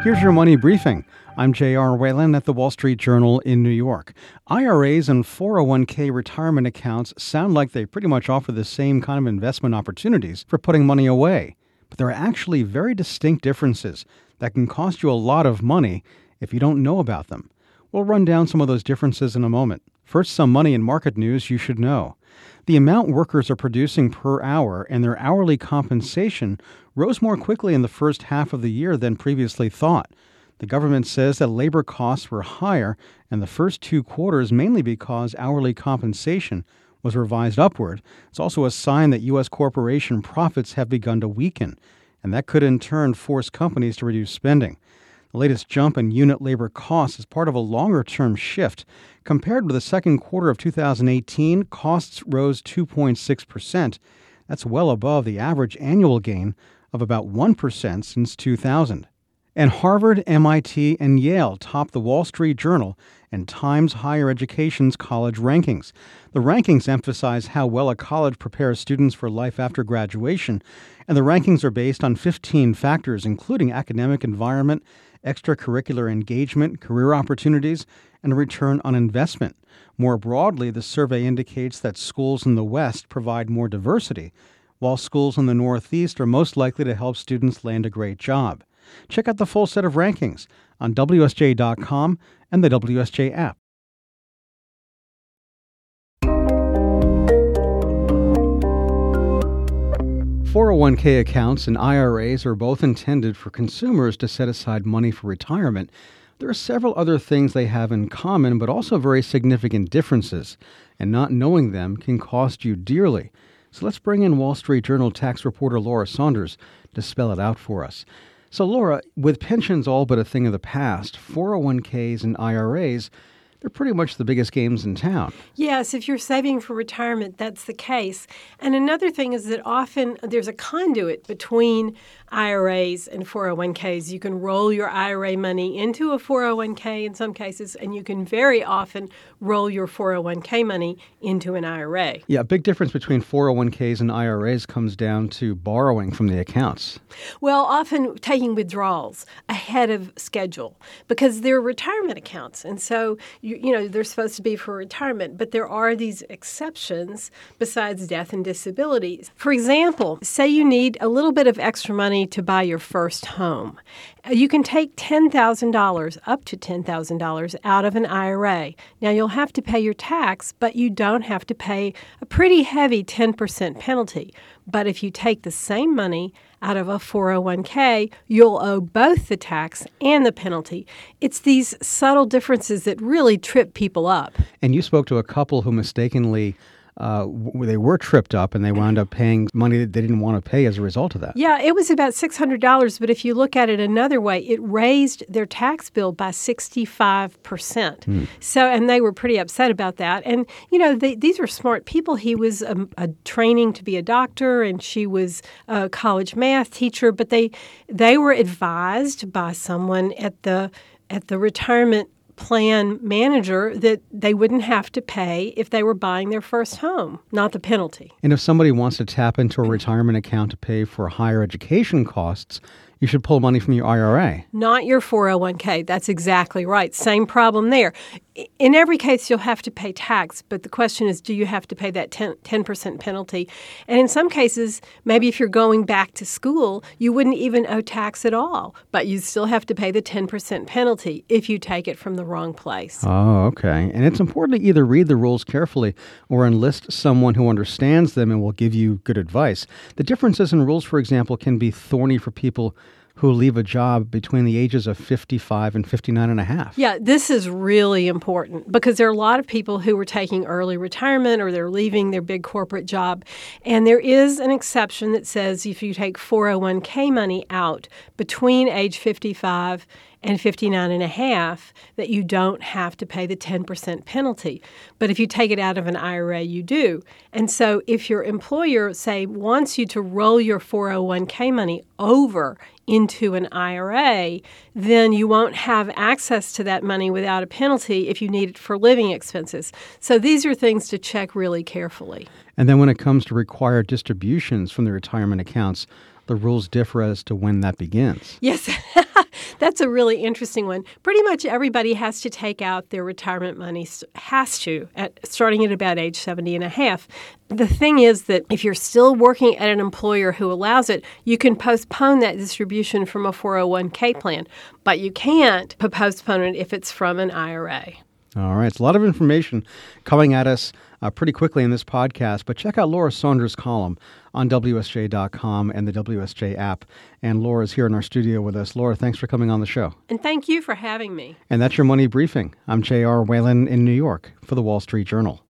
Here's your money briefing. I'm J.R. Whalen at the Wall Street Journal in New York. IRAs and 401k retirement accounts sound like they pretty much offer the same kind of investment opportunities for putting money away. But there are actually very distinct differences that can cost you a lot of money if you don't know about them. We'll run down some of those differences in a moment. First, some money and market news you should know. The amount workers are producing per hour and their hourly compensation rose more quickly in the first half of the year than previously thought. The government says that labor costs were higher in the first 2 quarters, mainly because hourly compensation was revised upward. It's also a sign that U.S. corporation profits have begun to weaken, and that could in turn force companies to reduce spending. The latest jump in unit labor costs is part of a longer-term shift. Compared with the second quarter of 2018, costs rose 2.6%. That's well above the average annual gain of about 1% since 2000. And Harvard, MIT, and Yale top the Wall Street Journal and Times Higher Education's college rankings. The rankings emphasize how well a college prepares students for life after graduation, and the rankings are based on 15 factors, including academic environment, extracurricular engagement, career opportunities, and a return on investment. More broadly, the survey indicates that schools in the West provide more diversity, while schools in the Northeast are most likely to help students land a great job. Check out the full set of rankings on WSJ.com and the WSJ app. "401k accounts and IRAs are both intended for consumers to set aside money for retirement. There are several other things they have in common, but also very significant differences, and not knowing them can cost you dearly. So let's bring in Wall Street Journal tax reporter Laura Saunders to spell it out for us. So Laura, with pensions all but a thing of the past, 401ks and IRAs, they're pretty much the biggest games in town. Yes, if you're saving for retirement, that's the case. And another thing is that often there's a conduit between IRAs and 401ks. You can roll your IRA money into a 401k in some cases, and you can very often roll your 401k money into an IRA. Yeah, a big difference between 401ks and IRAs comes down to borrowing from the accounts. Well, often taking withdrawals ahead of schedule because they're retirement accounts. And so, you know, they're supposed to be for retirement, but there are these exceptions besides death and disability. For example, say you need a little bit of extra money to buy your first home. You can take $10,000, up to $10,000 out of an IRA. Now, you'll have to pay your tax, but you don't have to pay a pretty heavy 10% penalty. But if you take the same money out of a 401k, you'll owe both the tax and the penalty. It's these subtle differences that really trip people up. And you spoke to a couple who mistakenly they were tripped up and they wound up paying money that they didn't want to pay as a result of that. Yeah, it was about $600, but if you look at it another way, it raised their tax bill by 65%. So, and they were pretty upset about that. And, you know, these are smart people. He was a training to be a doctor and she was a college math teacher, but they were advised by someone at the retirement plan manager that they wouldn't have to pay if they were buying their first home, not the penalty. And if somebody wants to tap into a retirement account to pay for higher education costs, you should pull money from your IRA. Not your 401k. That's exactly right. Same problem there. In every case, you'll have to pay tax, but the question is, do you have to pay that 10% penalty? And in some cases, maybe if you're going back to school, you wouldn't even owe tax at all, but you still have to pay the 10% penalty if you take it from the wrong place. Oh, okay. And it's important to either read the rules carefully or enlist someone who understands them and will give you good advice. The differences in rules, for example, can be thorny for people who leave a job between the ages of 55 and 59 and a half. Yeah, this is really important because there are a lot of people who are taking early retirement or they're leaving their big corporate job. And there is an exception that says if you take 401k money out between age 55 and 59 and a half, that you don't have to pay the 10% penalty. But if you take it out of an IRA, you do. And so if your employer, say, wants you to roll your 401k money over into an IRA, then you won't have access to that money without a penalty if you need it for living expenses. So these are things to check really carefully. And then when it comes to required distributions from the retirement accounts, the rules differ as to when that begins. Yes. That's a really interesting one. Pretty much everybody has to take out their retirement money, starting at about age 70 and a half. The thing is that if you're still working at an employer who allows it, you can postpone that distribution from a 401k plan, but you can't postpone it if it's from an IRA. All right. It's a lot of information coming at us pretty quickly in this podcast, but check out Laura Saunders' column on WSJ.com and the WSJ app. And Laura's here in our studio with us. Laura, thanks for coming on the show. And thank you for having me. And that's your Money Briefing. I'm J.R. Whalen in New York for the Wall Street Journal.